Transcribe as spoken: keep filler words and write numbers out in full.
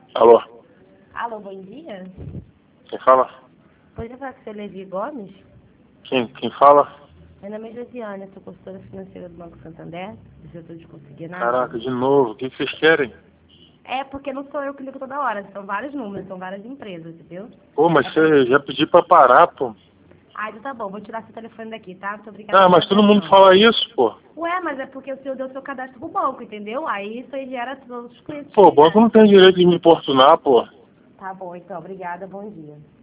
Alô? Alô, bom dia. Quem fala? Poderia falar com o seu Levi Gomes? Quem, quem fala? Meu nome é Josiane, sou consultora financeira do Banco Santander, do setor de consignado. Caraca, de novo, o que, que vocês querem? É, porque não sou eu que ligo toda hora, são vários números, são várias empresas, entendeu? Pô, mas você já pediu pra parar, pô. Ah, então tá bom, vou tirar seu telefone daqui, tá? Muito obrigada. Ah, mas todo mundo fala isso, pô. Ué, mas é porque o senhor deu seu cadastro pro banco, entendeu? Aí isso aí gera todos os clientes. Pô, o banco não tem direito de me importunar, pô. Tá bom, então, obrigada, bom dia.